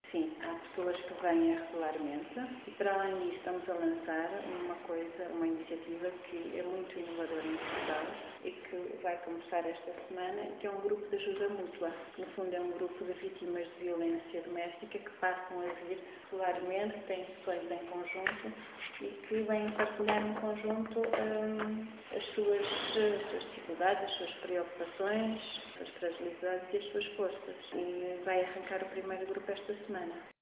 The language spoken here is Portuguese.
Sim, há pessoas que vêm regularmente e, para além disso, estamos a lançar uma iniciativa que é muito inovadora em Portugal e que vai começar esta semana, que é um grupo de ajuda mútua. No fundo, é um grupo de vítimas de violência doméstica que passam a vir regularmente, que têm sessões em conjunto e que vêm partilhar em conjunto as suas dificuldades, as suas preocupações, as suas fragilidades e as suas forças. E vai arrancar o primeiro grupo esta semana.